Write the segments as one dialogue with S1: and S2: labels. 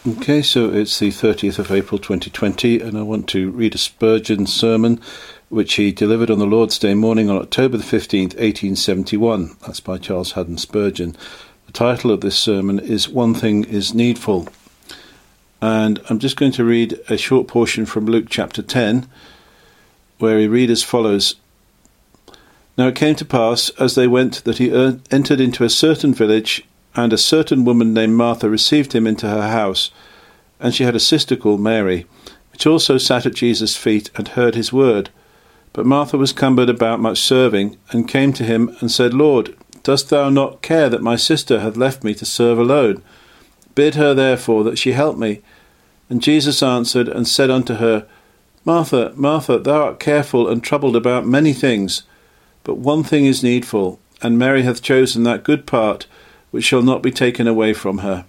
S1: Okay, so it's the 30th of April 2020, and I want to read a Spurgeon sermon which he delivered on the Lord's Day morning on October the 15th, 1871. That's by Charles Haddon Spurgeon. The title of this sermon is One Thing is Needful. And I'm just going to read a short portion from Luke chapter 10, where he read as follows. Now it came to pass, as they went, that he entered into a certain village, and a certain woman named Martha received him into her house. And she had a sister called Mary, which also sat at Jesus' feet and heard his word. But Martha was cumbered about much serving, and came to him and said, Lord, dost thou not care that my sister hath left me to serve alone? Bid her therefore that she help me. And Jesus answered and said unto her, Martha, Martha, thou art careful and troubled about many things, but one thing is needful, and Mary hath chosen that good part, which shall not be taken away from her.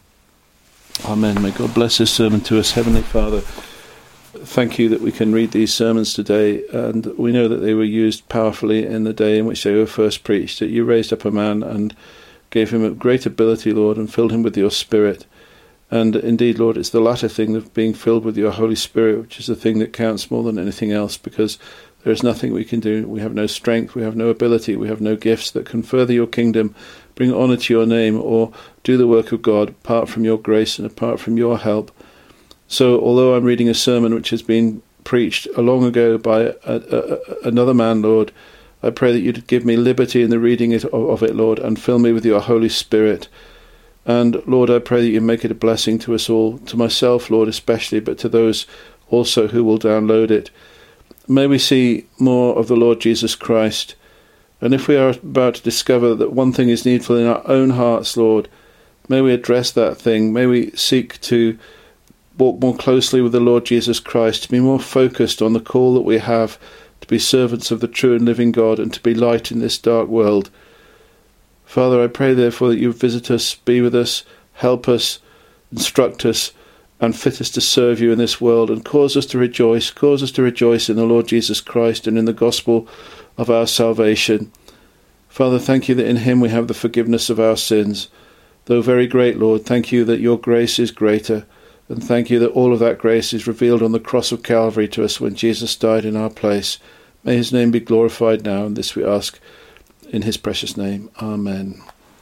S1: Amen. May God bless this sermon to us. Heavenly Father, thank you that we can read these sermons today, and we know that they were used powerfully in the day in which they were first preached, that you raised up a man and gave him a great ability, Lord, and filled him with your Spirit. And indeed, Lord, it's the latter thing of being filled with your Holy Spirit, which is the thing that counts more than anything else, because there is nothing we can do. We have no strength, we have no ability, we have no gifts that can further your kingdom, bring honour to your name, or do the work of God apart from your grace and apart from your help. So, although I'm reading a sermon which has been preached long ago by another man, Lord, I pray that you'd give me liberty in the reading of it, Lord, and fill me with your Holy Spirit. And, Lord, I pray that you make it a blessing to us all, to myself, Lord, especially, but to those also who will download it. May we see more of the Lord Jesus Christ. And if we are about to discover that one thing is needful in our own hearts, Lord, may we address that thing. May we seek to walk more closely with the Lord Jesus Christ, to be more focused on the call that we have to be servants of the true and living God and to be light in this dark world. Father, I pray therefore that you visit us, be with us, help us, instruct us, and fit us to serve you in this world, and cause us to rejoice in the Lord Jesus Christ and in the gospel of our salvation. Father, thank you that in him we have the forgiveness of our sins. Though very great, Lord, thank you that your grace is greater, and thank you that all of that grace is revealed on the cross of Calvary to us when Jesus died in our place. May his name be glorified now, and this we ask in his precious name. Amen.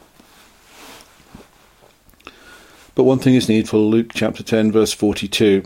S1: But one thing is needful, Luke chapter 10, verse 42.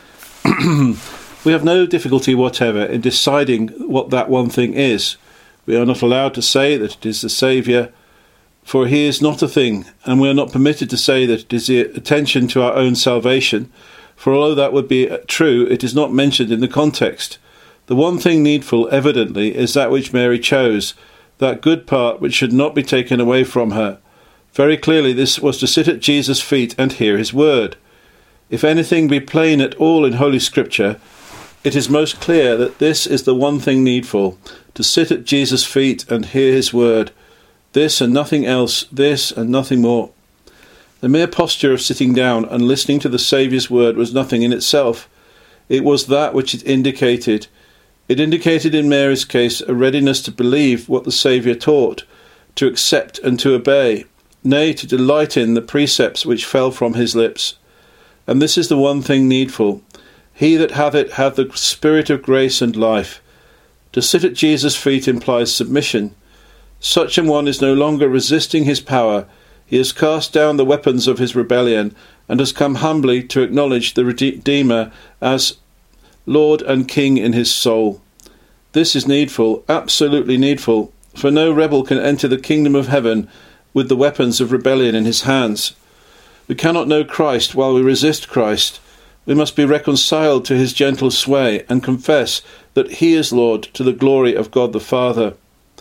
S1: We have no difficulty whatever in deciding what that one thing is. We are not allowed to say that it is the Saviour, for he is not a thing, and we are not permitted to say that it is the attention to our own salvation, for although that would be true, it is not mentioned in the context. The one thing needful, evidently, is that which Mary chose, that good part which should not be taken away from her. Very clearly this was to sit at Jesus' feet and hear his word. If anything be plain at all in Holy Scripture, it is most clear that this is the one thing needful, to sit at Jesus' feet and hear his word. This and nothing else, this and nothing more. The mere posture of sitting down and listening to the Saviour's word was nothing in itself. It was that which it indicated. It indicated in Mary's case a readiness to believe what the Saviour taught, to accept and to obey, nay, to delight in the precepts which fell from his lips. And this is the one thing needful. He that hath it hath the Spirit of grace and life. To sit at Jesus' feet implies submission. Such an one is no longer resisting his power. He has cast down the weapons of his rebellion, and has come humbly to acknowledge the Redeemer as Lord and King in his soul. This is needful, absolutely needful, for no rebel can enter the kingdom of heaven with the weapons of rebellion in his hands. We cannot know Christ while we resist Christ. We must be reconciled to his gentle sway and confess that he is Lord to the glory of God the Father.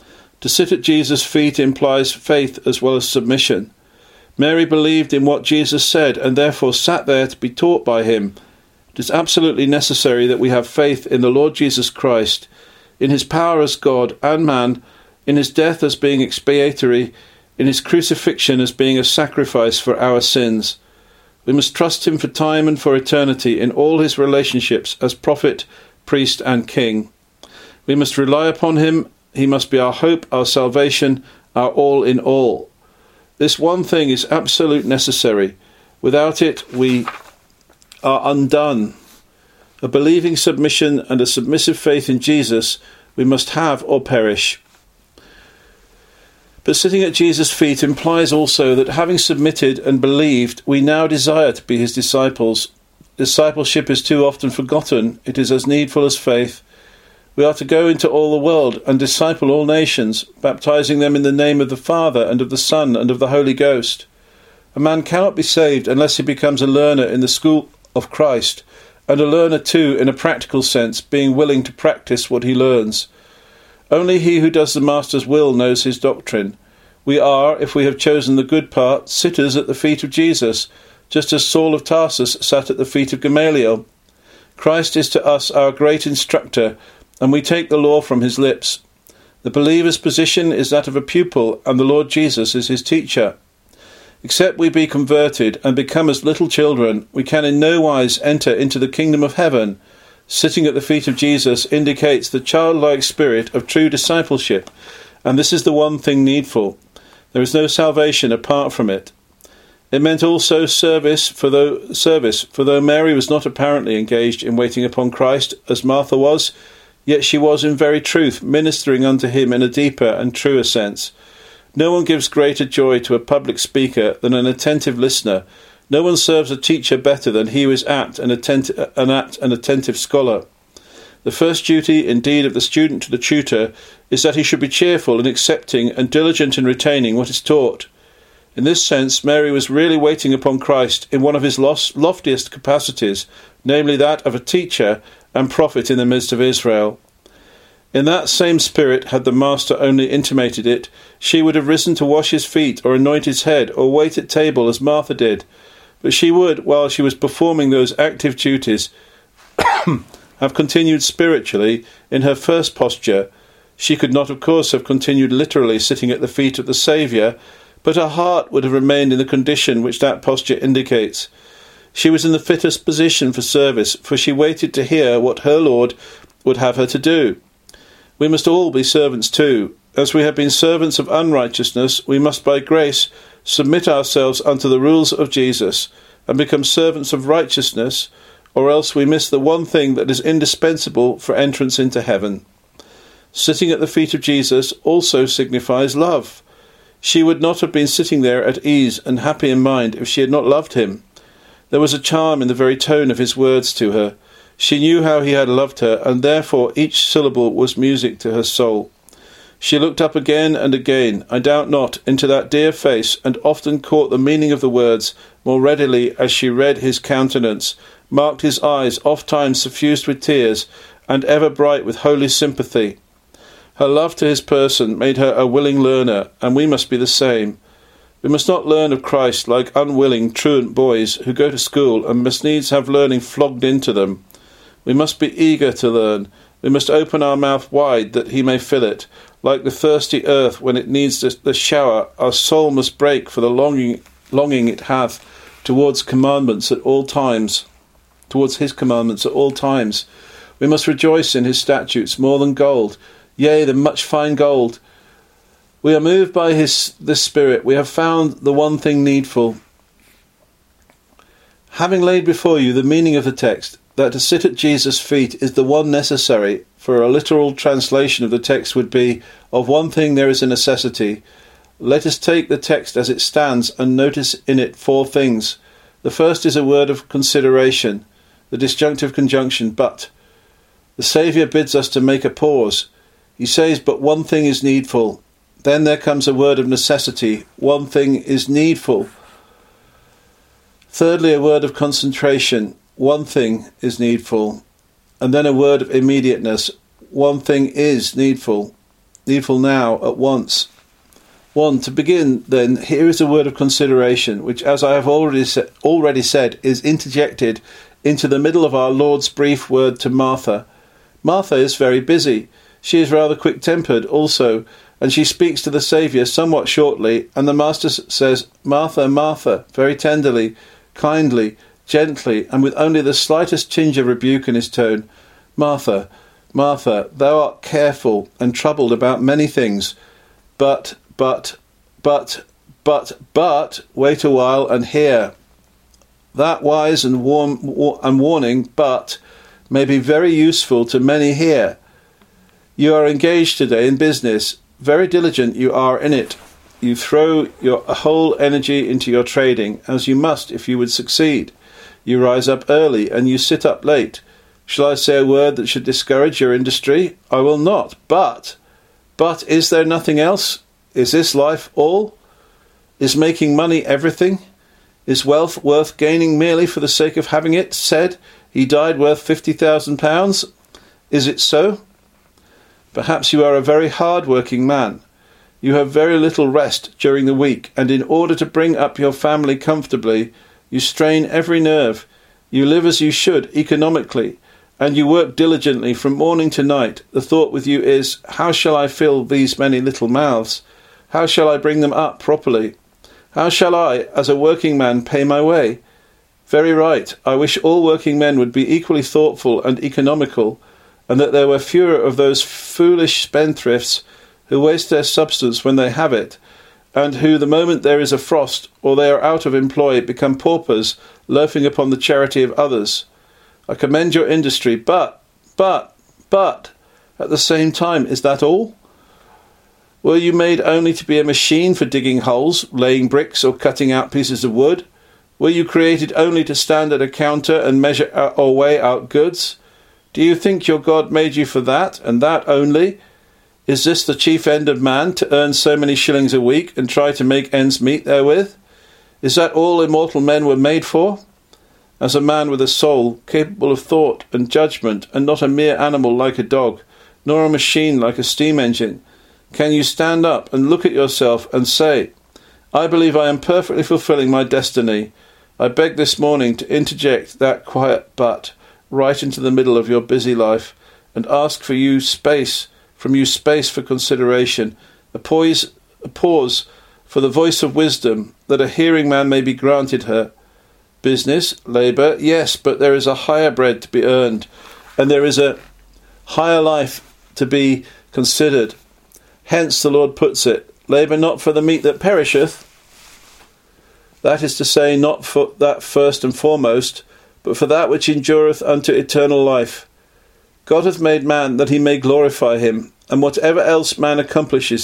S1: To sit at Jesus' feet implies faith as well as submission. Mary believed in what Jesus said and therefore sat there to be taught by him. It is absolutely necessary that we have faith in the Lord Jesus Christ, in his power as God and man, in his death as being expiatory, in his crucifixion as being a sacrifice for our sins. We must trust him for time and for eternity in all his relationships as prophet, priest and king. We must rely upon him. He must be our hope, our salvation, our all in all. This one thing is absolute necessary. Without it, we are undone. A believing submission and a submissive faith in Jesus we must have or perish. But sitting at Jesus' feet implies also that having submitted and believed, we now desire to be his disciples. Discipleship is too often forgotten. It is as needful as faith. We are to go into all the world and disciple all nations, baptizing them in the name of the Father and of the Son and of the Holy Ghost. A man cannot be saved unless he becomes a learner in the school of Christ, and a learner too in a practical sense, being willing to practice what he learns. Only he who does the Master's will knows his doctrine. We are, if we have chosen the good part, sitters at the feet of Jesus, just as Saul of Tarsus sat at the feet of Gamaliel. Christ is to us our great instructor, and we take the law from his lips. The believer's position is that of a pupil, and the Lord Jesus is his teacher. Except we be converted and become as little children, we can in no wise enter into the kingdom of heaven. Sitting at the feet of Jesus indicates the childlike spirit of true discipleship, and this is the one thing needful. There is no salvation apart from it. It meant also service, for though Mary was not apparently engaged in waiting upon Christ, as Martha was, yet she was in very truth ministering unto him in a deeper and truer sense. No one gives greater joy to a public speaker than an attentive listener. No one serves a teacher better than he who is an apt and attentive scholar. The first duty, indeed, of the student to the tutor is that he should be cheerful in accepting and diligent in retaining what is taught. In this sense, Mary was really waiting upon Christ in one of his loftiest capacities, namely that of a teacher and prophet in the midst of Israel. In that same spirit, had the Master only intimated it, she would have risen to wash his feet or anoint his head or wait at table as Martha did. But she would, while she was performing those active duties, have continued spiritually in her first posture. She could not, of course, have continued literally sitting at the feet of the Saviour, but her heart would have remained in the condition which that posture indicates. She was in the fittest position for service, for she waited to hear what her Lord would have her to do. We must all be servants too. As we have been servants of unrighteousness, we must by grace submit ourselves unto the rules of Jesus and become servants of righteousness, or else we miss the one thing that is indispensable for entrance into heaven. Sitting at the feet of Jesus also signifies love. She would not have been sitting there at ease and happy in mind if she had not loved him. There was a charm in the very tone of his words to her. She knew how he had loved her, and therefore each syllable was music to her soul. She looked up again and again, I doubt not, into that dear face, and often caught the meaning of the words more readily as she read his countenance, marked his eyes, oft-times suffused with tears, and ever bright with holy sympathy. Her love to his person made her a willing learner, and we must be the same. We must not learn of Christ like unwilling, truant boys who go to school and must needs have learning flogged into them. We must be eager to learn. We must open our mouth wide that he may fill it. Like the thirsty earth when it needs the shower, our soul must break for the longing it hath towards commandments at all times, towards his commandments at all times. We must rejoice in his statutes more than gold, yea, than much fine gold. We are moved by this Spirit. We have found the one thing needful. Having laid before you the meaning of the text, that to sit at Jesus' feet is the one necessary, for a literal translation of the text would be, of one thing there is a necessity. Let us take the text as it stands and notice in it four things. The first is a word of consideration, the disjunctive conjunction but. The Saviour bids us to make a pause. He says, but one thing is needful. Then there comes a word of necessity. One thing is needful. Thirdly, a word of concentration. One thing is needful. And then a word of immediateness. One thing is needful. Needful now, at once. 1. To begin, then, here is a word of consideration, which, as I have already said, is interjected into the middle of our Lord's brief word to Martha. Martha is very busy. She is rather quick-tempered also, and she speaks to the Saviour somewhat shortly, and the Master says, Martha, Martha, very tenderly, kindly, gently, and with only the slightest tinge of rebuke in his tone. Martha, Martha, thou art careful and troubled about many things, but, wait a while and hear. that wise and warning, but may be very useful to many here. You are engaged today in business. Very diligent you are in it. You throw your whole energy into your trading, as you must if you would succeed. You rise up early and you sit up late. Shall I say a word that should discourage your industry? I will not. But is there nothing else? Is this life all? Is making money everything? Is wealth worth gaining merely for the sake of having it said, he died worth £50,000? Is it so? Perhaps you are a very hard-working man. You have very little rest during the week, and in order to bring up your family comfortably, you strain every nerve. You live as you should, economically, and you work diligently from morning to night. The thought with you is, how shall I fill these many little mouths? How shall I bring them up properly? How shall I, as a working man, pay my way? Very right. I wish all working men would be equally thoughtful and economical, and that there were fewer of those foolish spendthrifts who waste their substance when they have it, and who, the moment there is a frost, or they are out of employ, become paupers, loafing upon the charity of others. I commend your industry, but, at the same time, is that all? Were you made only to be a machine for digging holes, laying bricks, or cutting out pieces of wood? Were you created only to stand at a counter and measure or weigh out goods? Do you think your God made you for that, and that only? Is this the chief end of man, to earn so many shillings a week, and try to make ends meet therewith? Is that all immortal men were made for? As a man with a soul, capable of thought and judgment, and not a mere animal like a dog, nor a machine like a steam engine, can you stand up and look at yourself and say, I believe I am perfectly fulfilling my destiny. I beg this morning to interject that quiet but right into the middle of your busy life, and ask from you space for consideration, a pause for the voice of wisdom, that a hearing man may be granted her. Business, labour, yes, but there is a higher bread to be earned, and there is a higher life to be considered. Hence the Lord puts it, labour not for the meat that perisheth, that is to say, not for that first and foremost, but for that which endureth unto eternal life. God hath made man that he may glorify him, and whatever else man accomplishes,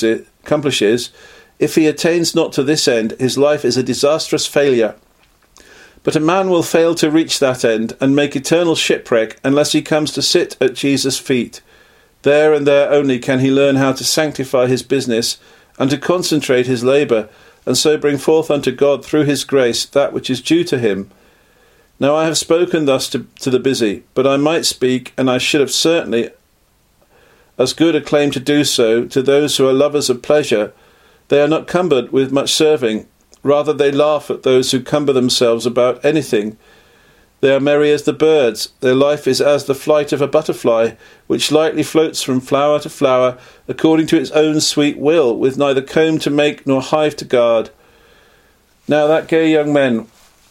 S1: if he attains not to this end, his life is a disastrous failure. But a man will fail to reach that end, and make eternal shipwreck, unless he comes to sit at Jesus' feet. There and there only can he learn how to sanctify his business, and to concentrate his labour, and so bring forth unto God through his grace that which is due to him. Now I have spoken thus to the busy, but I might speak, and I should have certainly as good a claim to do so, to those who are lovers of pleasure. They are not cumbered with much serving. Rather they laugh at those who cumber themselves about anything. They are merry as the birds. Their life is as the flight of a butterfly, which lightly floats from flower to flower, according to its own sweet will, with neither comb to make nor hive to guard. Now that gay young man,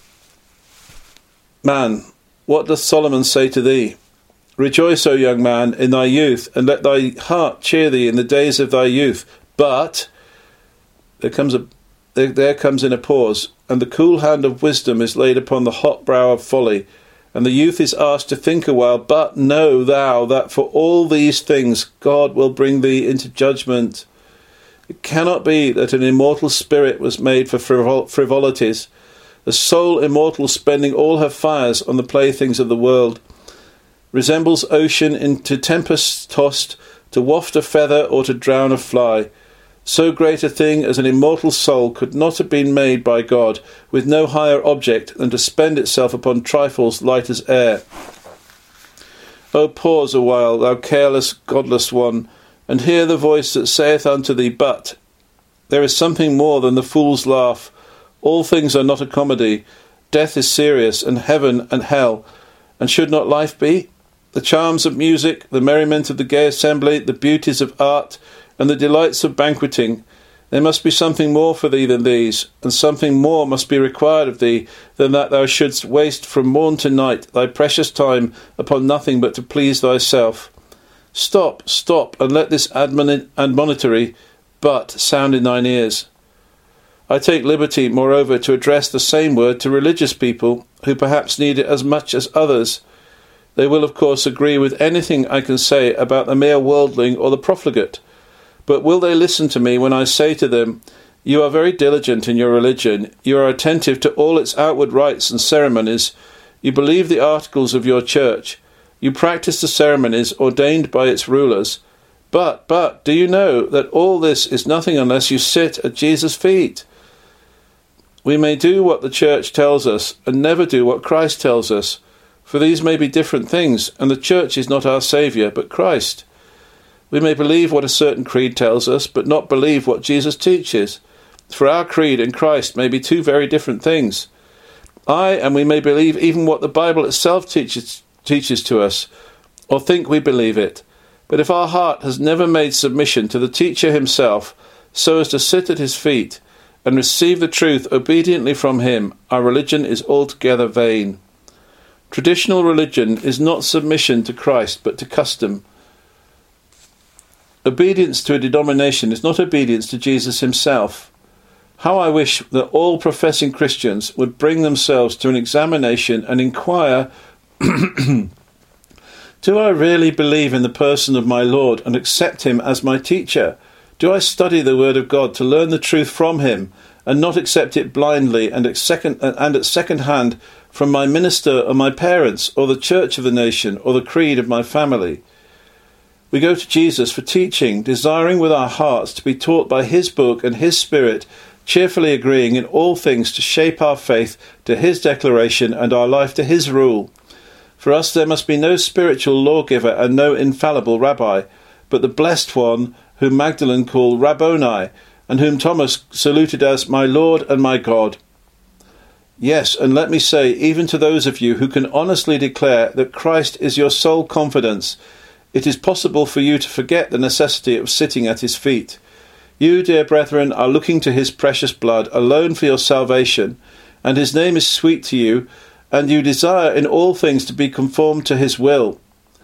S1: what doth Solomon say to thee? Rejoice, O young man, in thy youth, and let thy heart cheer thee in the days of thy youth. But there comes in a pause, and the cool hand of wisdom is laid upon the hot brow of folly, and the youth is asked to think a while. But know thou that for all these things God will bring thee into judgment. It cannot be that an immortal spirit was made for frivolities, the soul immortal, spending all her fires on the playthings of the world, resembles ocean into tempest tossed, to waft a feather or to drown a fly. So great a thing as an immortal soul could not have been made by God, with no higher object than to spend itself upon trifles light as air. O pause a while, thou careless, godless one, and hear the voice that saith unto thee, but there is something more than the fool's laugh. All things are not a comedy. Death is serious, and heaven and hell. And should not life be? The charms of music, the merriment of the gay assembly, the beauties of art, and the delights of banqueting. There must be something more for thee than these, and something more must be required of thee than that thou shouldst waste from morn to night thy precious time upon nothing but to please thyself. Stop, and let this admonitory but sound in thine ears. I take liberty, moreover, to address the same word to religious people who perhaps need it as much as others. They will, of course, agree with anything I can say about the mere worldling or the profligate. But will they listen to me when I say to them, "You are very diligent in your religion, you are attentive to all its outward rites and ceremonies, you believe the articles of your church, you practice the ceremonies ordained by its rulers, but, do you know that all this is nothing unless you sit at Jesus' feet?" We may do what the church tells us and never do what Christ tells us, for these may be different things, and the church is not our Saviour, but Christ. We may believe what a certain creed tells us, but not believe what Jesus teaches, for our creed and Christ may be two very different things. And we may believe even what the Bible itself teaches to us, or think we believe it, but if our heart has never made submission to the teacher himself, so as to sit at his feet, and receive the truth obediently from him, our religion is altogether vain. Traditional religion is not submission to Christ, but to custom. Obedience to a denomination is not obedience to Jesus himself. How I wish that all professing Christians would bring themselves to an examination and inquire, do I really believe in the person of my Lord and accept him as my teacher? Do I study the word of God to learn the truth from him, and not accept it blindly and at second hand from my minister or my parents, or the church of the nation, or the creed of my family? We go to Jesus for teaching, desiring with our hearts to be taught by his book and his Spirit, cheerfully agreeing in all things to shape our faith to his declaration and our life to his rule. For us there must be no spiritual lawgiver and no infallible rabbi, but the blessed one whom Magdalene called Rabboni, and whom Thomas saluted as my Lord and my God. Yes, and let me say, even to those of you who can honestly declare that Christ is your sole confidence, it is possible for you to forget the necessity of sitting at his feet. You, dear brethren, are looking to his precious blood alone for your salvation, and his name is sweet to you, and you desire in all things to be conformed to his will.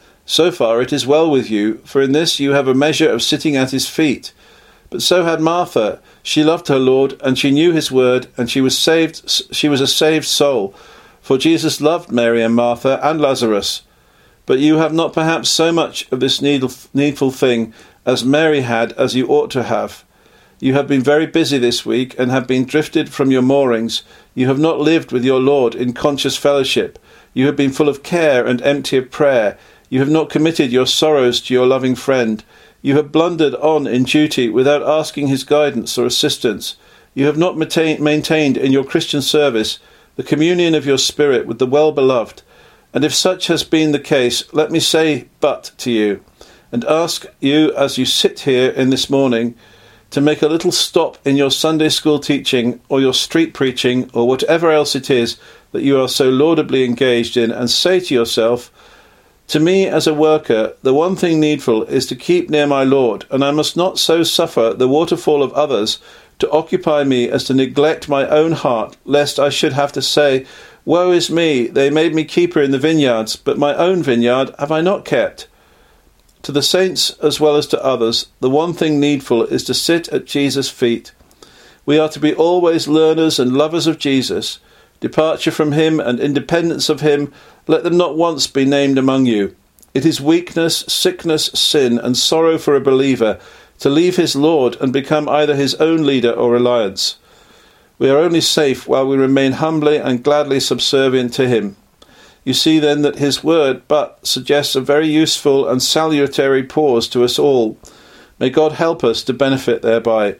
S1: So far it is well with you, for in this you have a measure of sitting at his feet. But so had Martha. She loved her Lord, and she knew his word, and she was saved. She was a saved soul, for Jesus loved Mary and Martha and Lazarus. But you have not perhaps so much of this needful thing as Mary had, as you ought to have. You have been very busy this week, and have been drifted from your moorings. You have not lived with your Lord in conscious fellowship. You have been full of care and empty of prayer. You have not committed your sorrows to your loving friend. You have blundered on in duty without asking his guidance or assistance. You have not maintained in your Christian service the communion of your spirit with the well-beloved. And if such has been the case, let me say but to you, and ask you as you sit here in this morning, to make a little stop in your Sunday school teaching or your street preaching or whatever else it is that you are so laudably engaged in, and say to yourself, to me as a worker, the one thing needful is to keep near my Lord, and I must not so suffer the waterfall of others to occupy me as to neglect my own heart, lest I should have to say, woe is me, they made me keeper in the vineyards, but my own vineyard have I not kept. To the saints as well as to others, the one thing needful is to sit at Jesus' feet. We are to be always learners and lovers of Jesus. Departure from him and independence of him, let them not once be named among you. It is weakness, sickness, sin, and sorrow for a believer to leave his Lord and become either his own leader or reliance. We are only safe while we remain humbly and gladly subservient to him. You see then that his word but suggests a very useful and salutary pause to us all. May God help us to benefit thereby.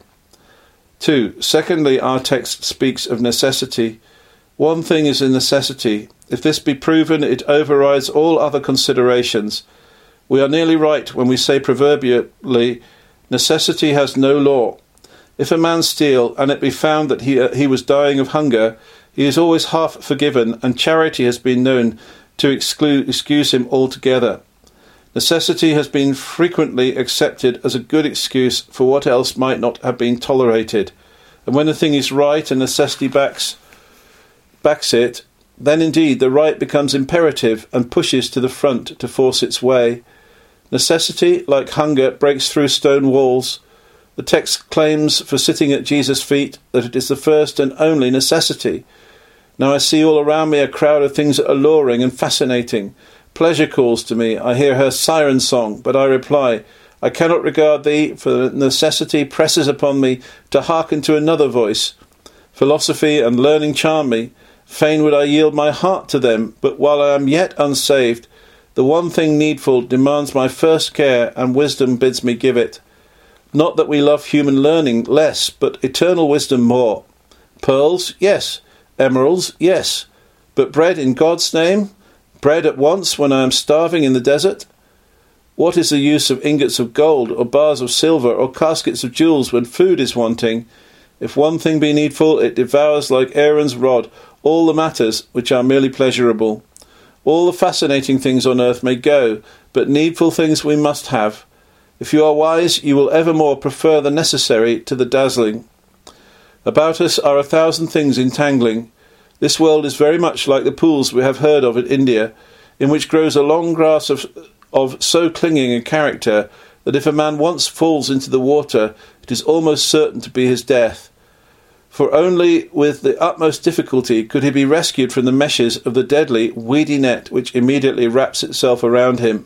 S1: 2. Secondly, our text speaks of necessity. One thing is a necessity. If this be proven, it overrides all other considerations. We are nearly right when we say proverbially, necessity has no law. If a man steal, and it be found that he was dying of hunger, he is always half forgiven, and charity has been known to excuse him altogether. Necessity has been frequently accepted as a good excuse for what else might not have been tolerated. And when a thing is right and necessity backs it, then indeed the right becomes imperative and pushes to the front to force its way. Necessity, like hunger, breaks through stone walls. The text claims for sitting at Jesus' feet that it is the first and only necessity. Now I see all around me a crowd of things alluring and fascinating. Pleasure calls to me. I hear her siren song, but I reply, I cannot regard thee, for the necessity presses upon me to hearken to another voice. Philosophy and learning charm me. Fain would I yield my heart to them, but while I am yet unsaved, the one thing needful demands my first care, and wisdom bids me give it. Not that we love human learning less, but eternal wisdom more. Pearls, yes. Emeralds, yes. But bread in God's name? Bread at once when I am starving in the desert? What is the use of ingots of gold, or bars of silver, or caskets of jewels when food is wanting? If one thing be needful, it devours like Aaron's rod all the matters which are merely pleasurable. All the fascinating things on earth may go, but needful things we must have. If you are wise, you will evermore prefer the necessary to the dazzling. About us are 1,000 things entangling. This world is very much like the pools we have heard of in India, in which grows a long grass of so clinging a character that if a man once falls into the water, it is almost certain to be his death. For only with the utmost difficulty could he be rescued from the meshes of the deadly, weedy net which immediately wraps itself around him.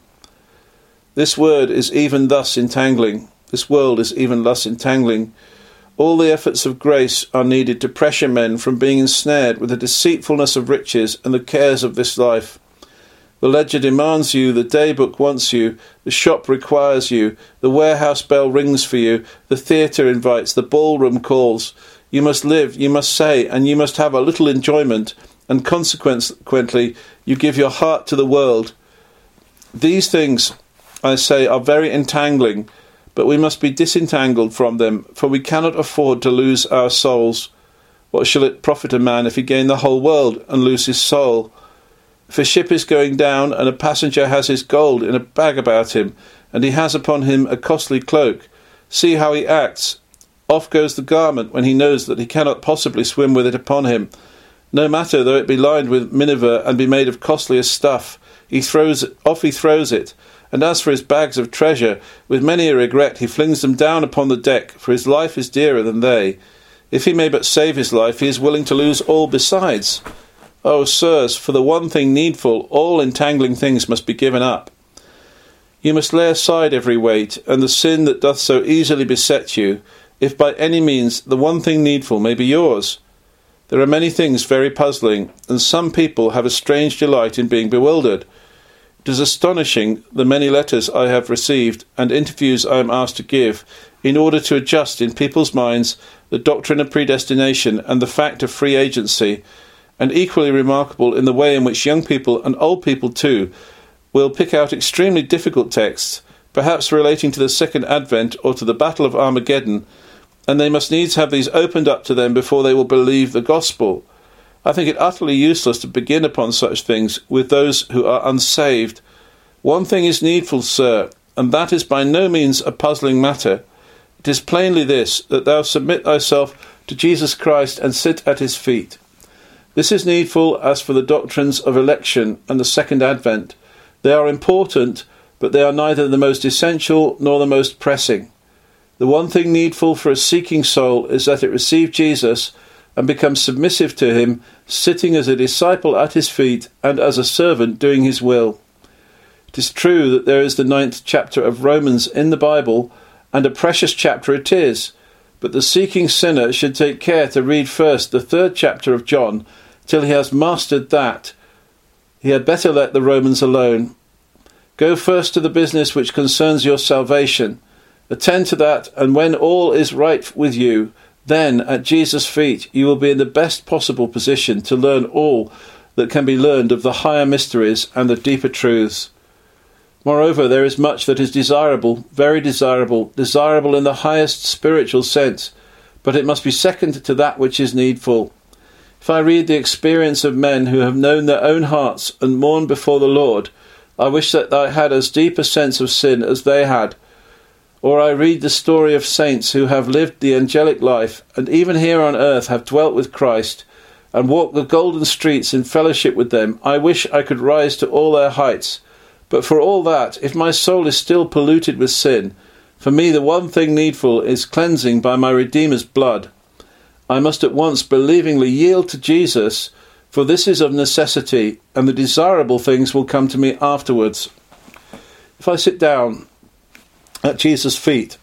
S1: This word is even thus entangling. This world is even thus entangling. All the efforts of grace are needed to pressure men from being ensnared with the deceitfulness of riches and the cares of this life. The ledger demands you, the day book wants you, the shop requires you, the warehouse bell rings for you, the theatre invites, the ballroom calls. You must live, you must say, and you must have a little enjoyment, and consequently you give your heart to the world. These things, I say, are very entangling, but we must be disentangled from them, for we cannot afford to lose our souls. What shall it profit a man if he gain the whole world and lose his soul? If a ship is going down, and a passenger has his gold in a bag about him, and he has upon him a costly cloak, see how he acts. Off goes the garment when he knows that he cannot possibly swim with it upon him. No matter though it be lined with miniver and be made of costliest stuff, he throws it. And as for his bags of treasure, with many a regret he flings them down upon the deck, for his life is dearer than they. If he may but save his life, he is willing to lose all besides. Oh, sirs, for the one thing needful, all entangling things must be given up. You must lay aside every weight, and the sin that doth so easily beset you, if by any means the one thing needful may be yours. There are many things very puzzling, and some people have a strange delight in being bewildered. It is astonishing the many letters I have received and interviews I am asked to give in order to adjust in people's minds the doctrine of predestination and the fact of free agency, and equally remarkable in the way in which young people, and old people too, will pick out extremely difficult texts, perhaps relating to the second advent or to the battle of Armageddon, and they must needs have these opened up to them before they will believe the gospel. I think it utterly useless to begin upon such things with those who are unsaved. One thing is needful, sir, and that is by no means a puzzling matter. It is plainly this, that thou submit thyself to Jesus Christ and sit at his feet. This is needful as for the doctrines of election and the second advent. They are important, but they are neither the most essential nor the most pressing. The one thing needful for a seeking soul is that it receive Jesus and become submissive to him, sitting as a disciple at his feet and as a servant doing his will. It is true that there is the 9th chapter of Romans in the Bible, and a precious chapter it is, but the seeking sinner should take care to read first the 3rd chapter of John till he has mastered that. He had better let the Romans alone. Go first to the business which concerns your salvation. Attend to that, and when all is right with you, then at Jesus' feet you will be in the best possible position to learn all that can be learned of the higher mysteries and the deeper truths. Moreover, there is much that is desirable, very desirable in the highest spiritual sense, but it must be second to that which is needful. If I read the experience of men who have known their own hearts and mourned before the Lord, I wish that I had as deep a sense of sin as they had. Or I read the story of saints who have lived the angelic life, and even here on earth have dwelt with Christ, and walked the golden streets in fellowship with them. I wish I could rise to all their heights. But for all that, if my soul is still polluted with sin, For me, the one thing needful is cleansing by my Redeemer's blood. I must at once believingly yield to Jesus, for this is of necessity, and the desirable things will come to me afterwards. If I sit down at Jesus' feet,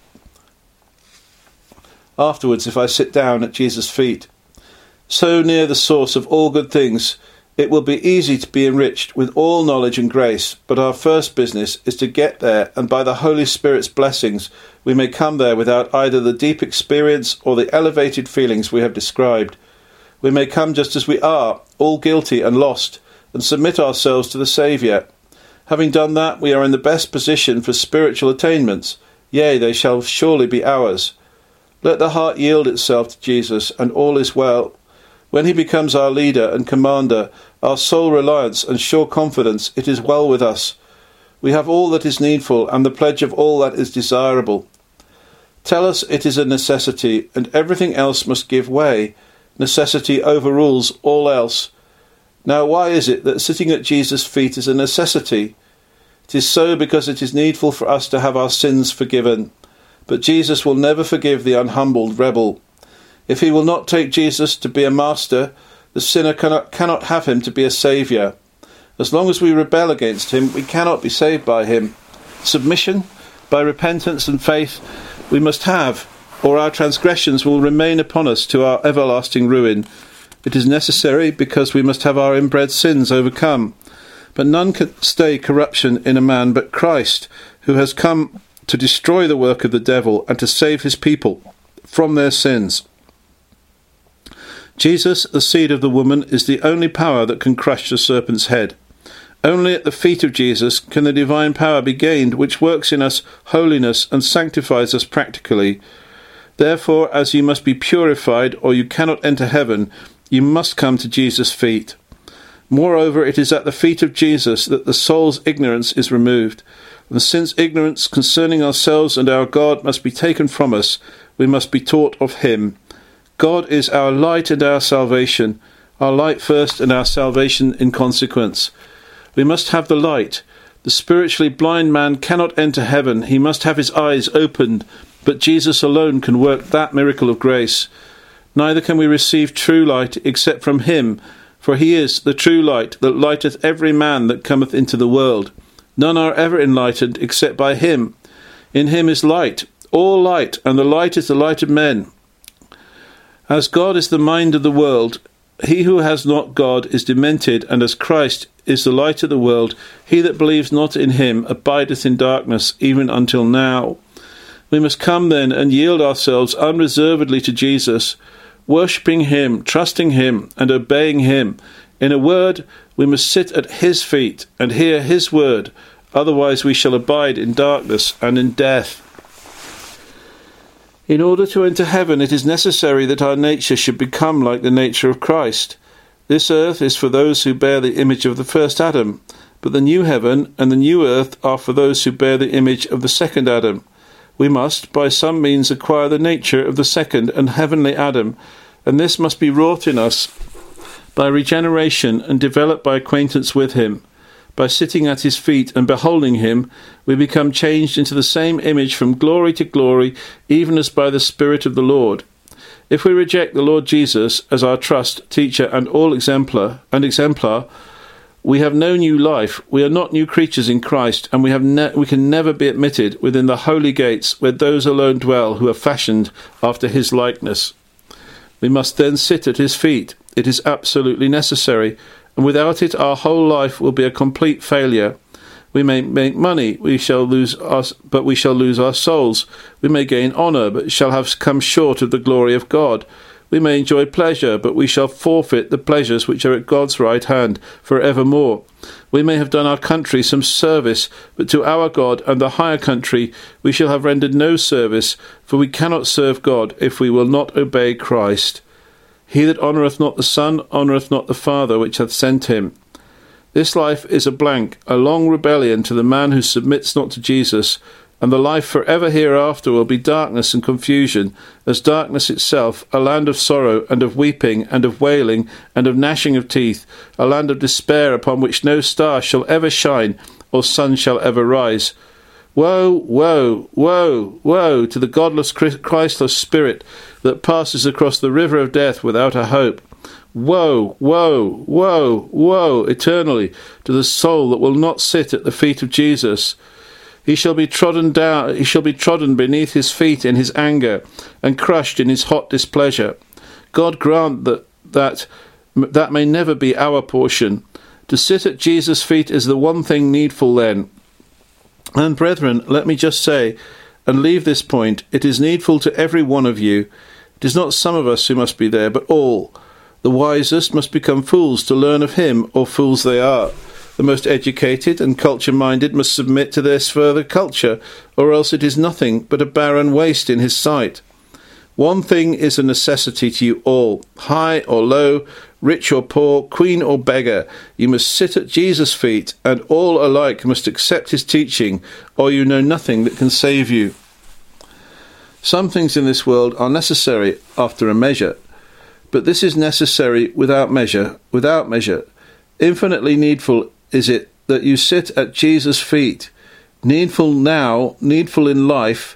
S1: so near the source of all good things, it will be easy to be enriched with all knowledge and grace, but our first business is to get there, and by the Holy Spirit's blessings we may come there without either the deep experience or the elevated feelings we have described. We may come just as we are, all guilty and lost, and submit ourselves to the Saviour. Having done that, we are in the best position for spiritual attainments. Yea, they shall surely be ours. Let the heart yield itself to Jesus, and all is well. When he becomes our leader and commander, our sole reliance and sure confidence, it is well with us. We have all that is needful, and the pledge of all that is desirable. Tell us it is a necessity, and everything else must give way. Necessity overrules all else. Now why is it that sitting at Jesus' feet is a necessity? It is so because it is needful for us to have our sins forgiven. But Jesus will never forgive the unhumbled rebel. If he will not take Jesus to be a master, the sinner cannot have him to be a saviour. As long as we rebel against him, we cannot be saved by him. Submission, by repentance and faith, we must have, or our transgressions will remain upon us to our everlasting ruin. It is necessary because we must have our inbred sins overcome. But none can stay corruption in a man but Christ, who has come to destroy the work of the devil and to save his people from their sins. Jesus, the seed of the woman, is the only power that can crush the serpent's head. Only at the feet of Jesus can the divine power be gained, which works in us holiness and sanctifies us practically. Therefore, as you must be purified, or you cannot enter heaven, you must come to Jesus' feet. Moreover, it is at the feet of Jesus that the soul's ignorance is removed. And since ignorance concerning ourselves and our God must be taken from us, we must be taught of him. God is our light and our salvation, our light first and our salvation in consequence. We must have the light. The spiritually blind man cannot enter heaven. He must have his eyes opened, but Jesus alone can work that miracle of grace. Neither can we receive true light except from him, for he is the true light that lighteth every man that cometh into the world. None are ever enlightened except by him. In him is light, all light, and the light is the light of men. As God is the mind of the world, he who has not God is demented, and as Christ is the light of the world, he that believes not in him abideth in darkness, even until now. We must come then and yield ourselves unreservedly to Jesus, worshipping him, trusting him, and obeying him. In a word, we must sit at his feet and hear his word, otherwise we shall abide in darkness and in death. In order to enter heaven, it is necessary that our nature should become like the nature of Christ. This earth is for those who bear the image of the first Adam, but the new heaven and the new earth are for those who bear the image of the second Adam. We must, by some means, acquire the nature of the second and heavenly Adam, and this must be wrought in us by regeneration and developed by acquaintance with him. By sitting at his feet and beholding him, we become changed into the same image from glory to glory, even as by the Spirit of the Lord. If we reject the Lord Jesus as our trust, teacher, and all exemplar, we have no new life. We are not new creatures in Christ, and we can never be admitted within the holy gates where those alone dwell who are fashioned after his likeness. We must then sit at his feet. It is absolutely necessary, and without it our whole life will be a complete failure. We may make money, but we shall lose our souls. We may gain honour, but shall have come short of the glory of God. We may enjoy pleasure, but we shall forfeit the pleasures which are at God's right hand for evermore. We may have done our country some service, but to our God and the higher country we shall have rendered no service, for we cannot serve God if we will not obey Christ. He that honoureth not the Son honoureth not the Father which hath sent him. This life is a blank, a long rebellion to the man who submits not to Jesus, and the life for ever hereafter will be darkness and confusion, as darkness itself, a land of sorrow, and of weeping, and of wailing, and of gnashing of teeth, a land of despair upon which no star shall ever shine, or sun shall ever rise. Woe, woe, woe, woe to the godless, Christless spirit that passes across the river of death without a hope. Woe, woe, woe, woe eternally to the soul that will not sit at the feet of Jesus. He shall be trodden down, he shall be trodden beneath his feet in his anger, and crushed in his hot displeasure. God grant that may never be our portion. To sit at Jesus' feet is the one thing needful then. And brethren, let me just say, and leave this point, it is needful to every one of you. It is not some of us who must be there, but all. The wisest must become fools to learn of him, or fools they are. The most educated and culture-minded must submit to this further culture, or else it is nothing but a barren waste in his sight. One thing is a necessity to you all, high or low, rich or poor, queen or beggar. You must sit at Jesus' feet, and all alike must accept his teaching, or you know nothing that can save you. Some things in this world are necessary after a measure, but this is necessary without measure, without measure. Infinitely needful is it that you sit at Jesus' feet, needful now, needful in life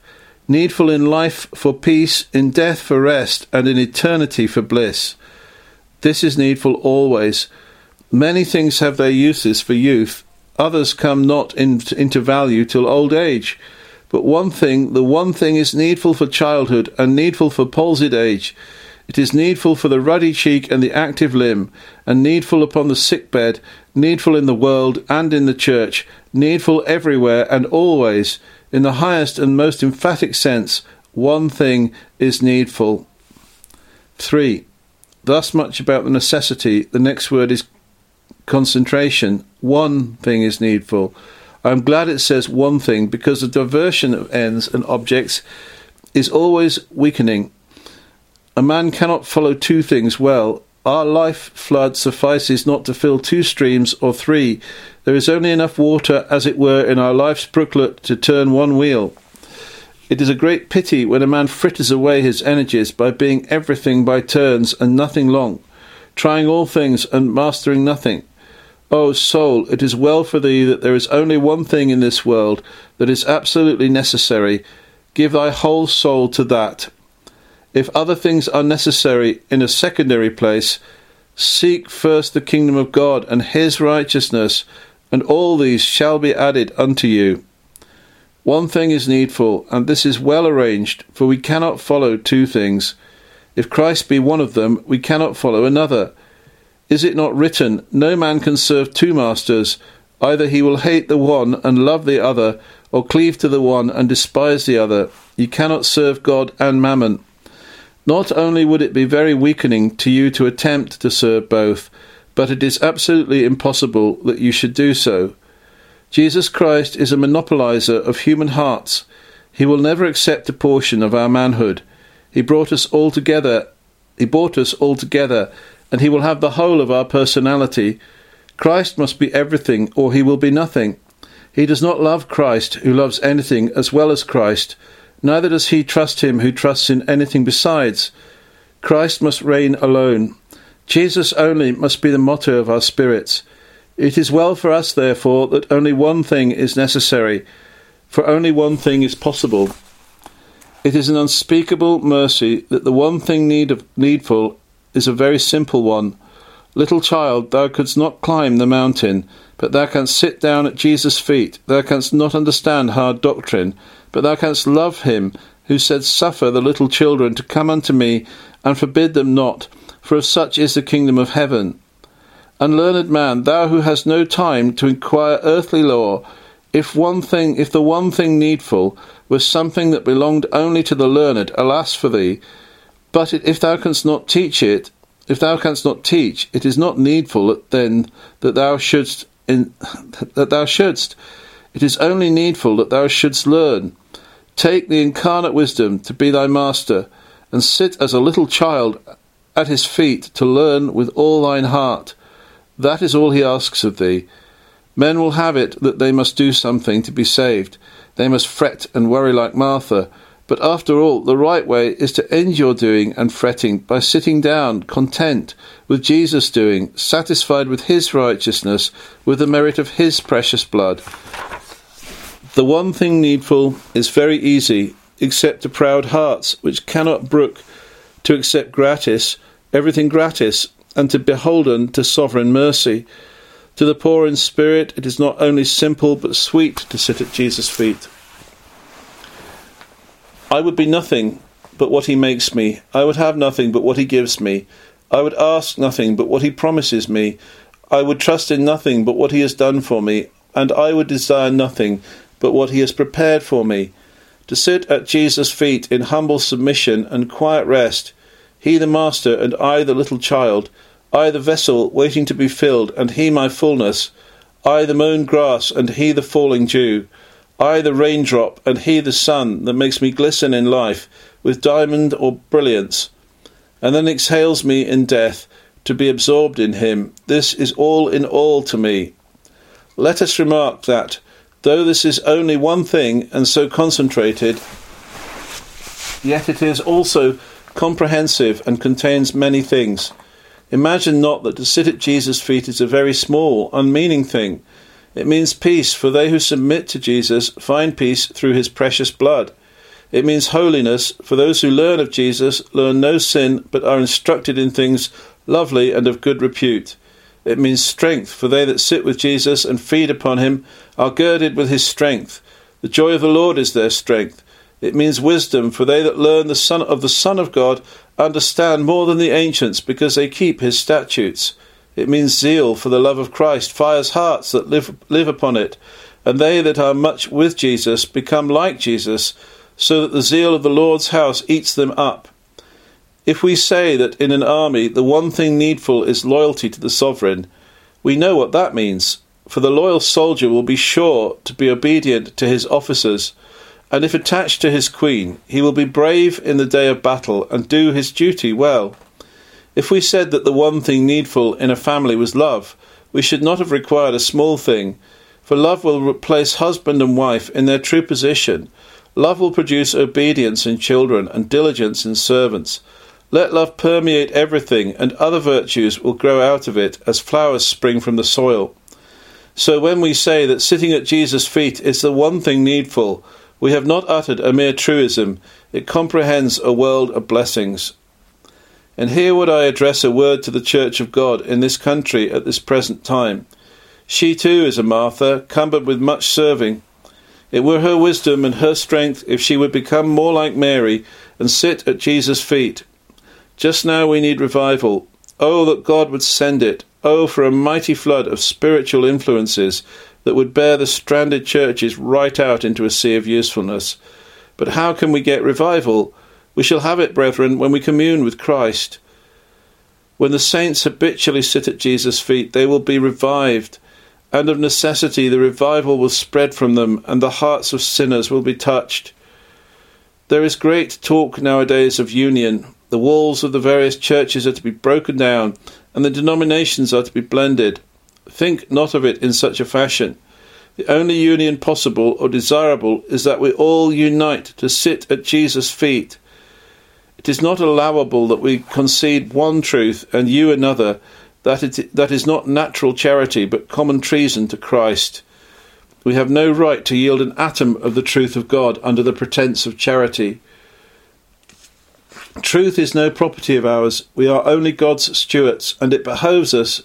S1: for peace, in death for rest, and in eternity for bliss. This is needful always. Many things have their uses for youth, others come not into value till old age. But the one thing is needful for childhood, and needful for palsied age. It is needful for the ruddy cheek and the active limb, and needful upon the sick bed, needful in the world and in the church, needful everywhere and always. In the highest and most emphatic sense, one thing is needful. 3. Thus much about the necessity. The next word is concentration. One thing is needful. I am glad it says one thing, because the diversion of ends and objects is always weakening. A man cannot follow two things well. Our life flood suffices not to fill two streams or three. There is only enough water, as it were, in our life's brooklet to turn one wheel. It is a great pity when a man fritters away his energies by being everything by turns and nothing long, trying all things and mastering nothing. O soul, it is well for thee that there is only one thing in this world that is absolutely necessary. Give thy whole soul to that. If other things are necessary in a secondary place, seek first the kingdom of God and his righteousness, and all these shall be added unto you. One thing is needful, and this is well arranged, for we cannot follow two things. If Christ be one of them, we cannot follow another. Is it not written, no man can serve two masters, either he will hate the one and love the other, or cleave to the one and despise the other. You cannot serve God and mammon. Not only would it be very weakening to you to attempt to serve both, but it is absolutely impossible that you should do so. Jesus Christ is a monopolizer of human hearts. He will never accept a portion of our manhood. He bought us all together, and he will have the whole of our personality. Christ must be everything, or he will be nothing. He does not love Christ who loves anything as well as Christ. Neither does he trust him who trusts in anything besides. Christ must reign alone. Jesus only must be the motto of our spirits. It is well for us, therefore, that only one thing is necessary, for only one thing is possible. It is an unspeakable mercy that the one thing needful is a very simple one. Little child, thou couldst not climb the mountain, but thou canst sit down at Jesus' feet. Thou canst not understand hard doctrine, but thou canst love him who said, Suffer the little children to come unto me, and forbid them not, for of such is the kingdom of heaven. Unlearned man, thou who hast no time to inquire earthly lore, if the one thing needful was something that belonged only to the learned, alas for thee! But if thou canst not teach, it is not needful then that thou shouldst. It is only needful that thou shouldst learn. Take the incarnate wisdom to be thy master, and sit as a little child at his feet to learn with all thine heart. That is all he asks of thee. Men will have it that they must do something to be saved. They must fret and worry like Martha. But after all, the right way is to end your doing and fretting by sitting down, content with Jesus' doing, satisfied with his righteousness, with the merit of his precious blood. The one thing needful is very easy, except to proud hearts, which cannot brook to accept gratis, everything gratis, and to beholden to sovereign mercy. To the poor in spirit it is not only simple but sweet to sit at Jesus' feet. I would be nothing but what he makes me. I would have nothing but what he gives me. I would ask nothing but what he promises me. I would trust in nothing but what he has done for me, and I would desire nothing but what he has prepared for me. To sit at Jesus' feet in humble submission and quiet rest, he the master and I the little child, I the vessel waiting to be filled, and he my fullness, I the mown grass and he the falling dew, I the raindrop and he the sun that makes me glisten in life with diamond or brilliance, and then exhales me in death to be absorbed in him. This is all in all to me. Let us remark that, though this is only one thing and so concentrated, yet it is also comprehensive and contains many things. Imagine not that to sit at Jesus' feet is a very small, unmeaning thing. It means peace, for they who submit to Jesus find peace through his precious blood. It means holiness, for those who learn of Jesus learn no sin, but are instructed in things lovely and of good repute. It means strength, for they that sit with Jesus and feed upon him are girded with his strength. The joy of the Lord is their strength. It means wisdom, for they that learn the Son of God understand more than the ancients, because they keep his statutes. It means zeal, for the love of Christ fires hearts that live upon it, and they that are much with Jesus become like Jesus, so that the zeal of the Lord's house eats them up. If we say that in an army the one thing needful is loyalty to the sovereign, we know what that means, for the loyal soldier will be sure to be obedient to his officers, and if attached to his queen, he will be brave in the day of battle and do his duty well. If we said that the one thing needful in a family was love, we should not have required a small thing, for love will replace husband and wife in their true position. Love will produce obedience in children and diligence in servants. Let love permeate everything, and other virtues will grow out of it as flowers spring from the soil. So when we say that sitting at Jesus' feet is the one thing needful, we have not uttered a mere truism. It comprehends a world of blessings. And here would I address a word to the Church of God in this country at this present time. She too is a Martha, cumbered with much serving. It were her wisdom and her strength if she would become more like Mary and sit at Jesus' feet. Just now we need revival. Oh, that God would send it. Oh, for a mighty flood of spiritual influences that would bear the stranded churches right out into a sea of usefulness. But how can we get revival? We shall have it, brethren, when we commune with Christ. When the saints habitually sit at Jesus' feet, they will be revived, and of necessity the revival will spread from them, and the hearts of sinners will be touched. There is great talk nowadays of union. The walls of the various churches are to be broken down, and the denominations are to be blended. Think not of it in such a fashion. The only union possible or desirable is that we all unite to sit at Jesus' feet. It is not allowable that we concede one truth and you another. That is not natural charity, but common treason to Christ. We have no right to yield an atom of the truth of God under the pretence of charity. Truth is no property of ours. We are only God's stewards, and it behoves us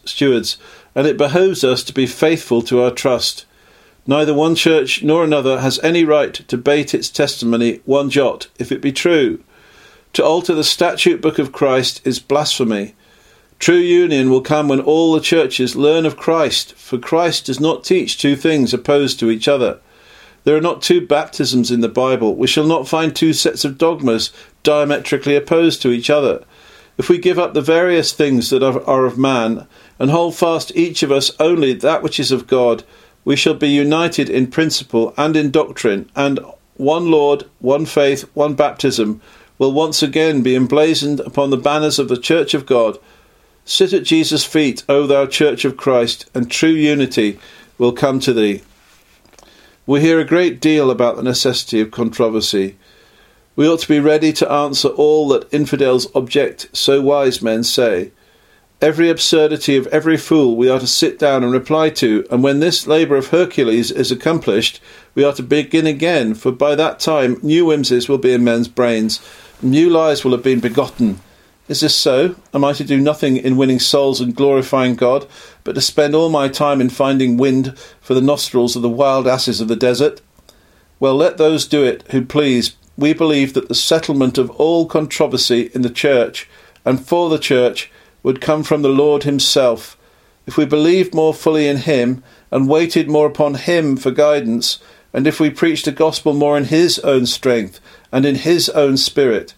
S1: to be faithful to our trust. Neither one church nor another has any right to bate its testimony one jot, if it be true. To alter the statute book of Christ is blasphemy. True union will come when all the churches learn of Christ, for Christ does not teach two things opposed to each other. There are not two baptisms in the Bible. We shall not find two sets of dogmas diametrically opposed to each other. If we give up the various things that are of man, and hold fast each of us only that which is of God, we shall be united in principle and in doctrine, and one Lord, one faith, one baptism will once again be emblazoned upon the banners of the Church of God. Sit at Jesus' feet, O thou Church of Christ, and true unity will come to thee. We hear a great deal about the necessity of controversy. We ought to be ready to answer all that infidels object, so wise men say. Every absurdity of every fool we are to sit down and reply to, and when this labour of Hercules is accomplished, we are to begin again, for by that time new whimsies will be in men's brains, new lies will have been begotten. Is this so? Am I to do nothing in winning souls and glorifying God, but to spend all my time in finding wind for the nostrils of the wild asses of the desert? Well, let those do it who please. We believe that the settlement of all controversy in the church and for the church would come from the Lord himself. If we believed more fully in him and waited more upon him for guidance, and if we preached the gospel more in his own strength and in his own spirit.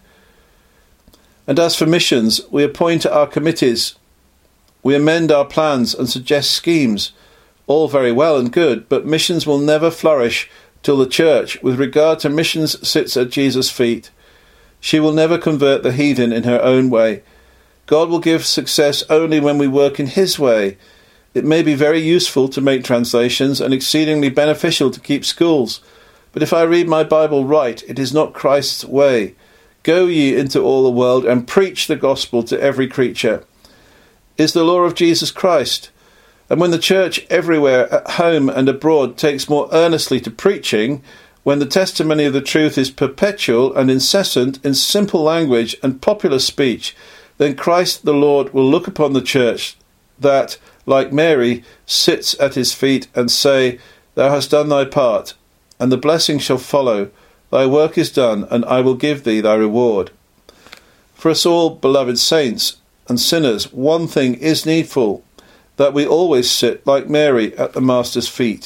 S1: And as for missions, we appoint our committees, we amend our plans and suggest schemes. All very well and good, but missions will never flourish till the church, with regard to missions, sits at Jesus' feet. She will never convert the heathen in her own way. God will give success only when we work in his way. It may be very useful to make translations and exceedingly beneficial to keep schools, but if I read my Bible right, it is not Christ's way. Go ye into all the world and preach the gospel to every creature, is the law of Jesus Christ. And when the church everywhere, at home and abroad, takes more earnestly to preaching, when the testimony of the truth is perpetual and incessant in simple language and popular speech, then Christ the Lord will look upon the church that, like Mary, sits at his feet and say, Thou hast done thy part, and the blessing shall follow. Thy work is done, and I will give thee thy reward. For us all, beloved saints and sinners, one thing is needful, that we always sit, like Mary, at the Master's feet.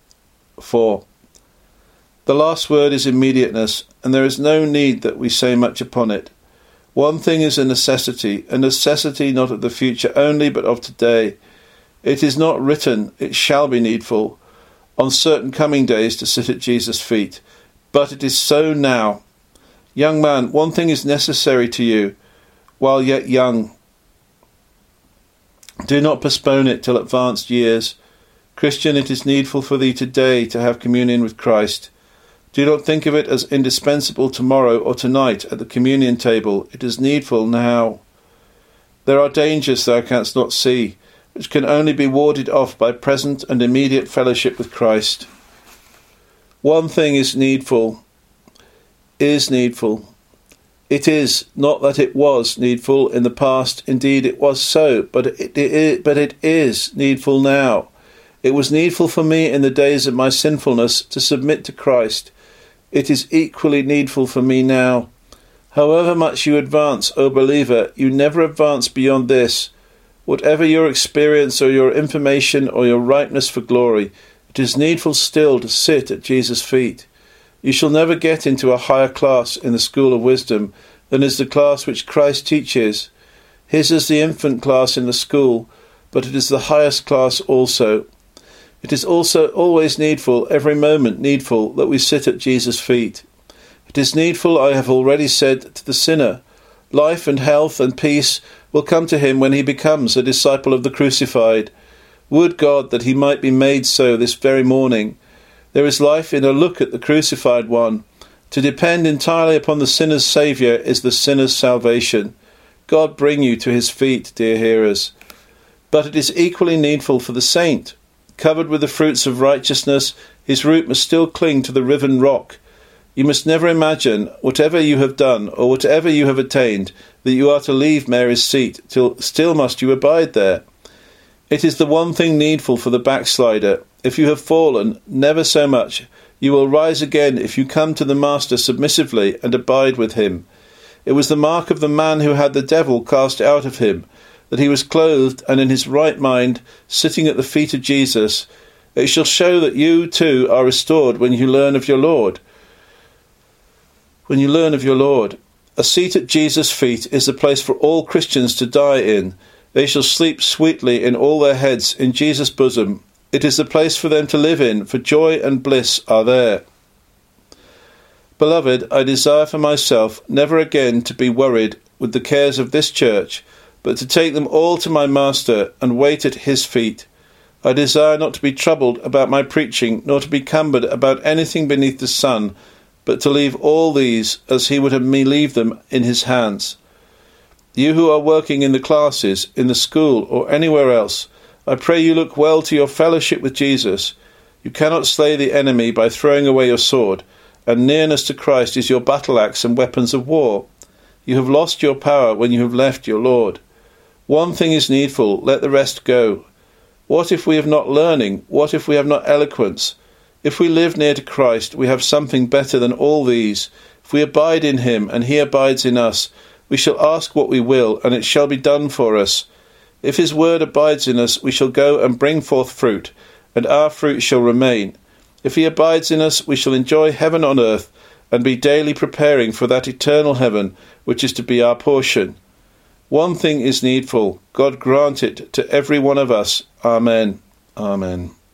S1: 4. The last word is immediateness, and there is no need that we say much upon it. One thing is a necessity not of the future only, but of today. It is not written, it shall be needful, on certain coming days to sit at Jesus' feet, but it is so now. Young man, one thing is necessary to you, while yet young. Do not postpone it till advanced years. Christian, it is needful for thee today to have communion with Christ. Do not think of it as indispensable tomorrow or tonight at the communion table. It is needful now. There are dangers thou canst not see, which can only be warded off by present and immediate fellowship with Christ. One thing is needful. It is not that it was needful in the past. Indeed, it was so, but it is needful now. It was needful for me in the days of my sinfulness to submit to Christ. It is equally needful for me now. However much you advance, O believer, you never advance beyond this. Whatever your experience or your information or your ripeness for glory, it is needful still to sit at Jesus' feet. You shall never get into a higher class in the school of wisdom than is the class which Christ teaches. His is the infant class in the school, but it is the highest class also. It is also always needful, every moment needful, that we sit at Jesus' feet. It is needful, I have already said, to the sinner. Life and health and peace will come to him when he becomes a disciple of the crucified. Would God that he might be made so this very morning. There is life in a look at the crucified one. To depend entirely upon the sinner's Saviour is the sinner's salvation. God bring you to his feet, dear hearers. But it is equally needful for the saint. Covered with the fruits of righteousness, his root must still cling to the riven rock. You must never imagine, whatever you have done or whatever you have attained, that you are to leave Mary's seat, still must you abide there. It is the one thing needful for the backslider. If you have fallen, never so much. You will rise again if you come to the Master submissively and abide with him. It was the mark of the man who had the devil cast out of him, that he was clothed and in his right mind, sitting at the feet of Jesus. It shall show that you too are restored when you learn of your Lord. A seat at Jesus' feet is the place for all Christians to die in. They shall sleep sweetly in all their heads in Jesus' bosom. It is the place for them to live in, for joy and bliss are there. Beloved, I desire for myself never again to be worried with the cares of this church, but to take them all to my Master and wait at his feet. I desire not to be troubled about my preaching, nor to be cumbered about anything beneath the sun, but to leave all these as he would have me leave them in his hands. You who are working in the classes, in the school, or anywhere else, I pray you look well to your fellowship with Jesus. You cannot slay the enemy by throwing away your sword, and nearness to Christ is your battle axe and weapons of war. You have lost your power when you have left your Lord. One thing is needful, let the rest go. What if we have not learning? What if we have not eloquence? If we live near to Christ, we have something better than all these. If we abide in him, and he abides in us, we shall ask what we will, and it shall be done for us. If his word abides in us, we shall go and bring forth fruit, and our fruit shall remain. If he abides in us, we shall enjoy heaven on earth, and be daily preparing for that eternal heaven, which is to be our portion. One thing is needful. God grant it to every one of us. Amen. Amen.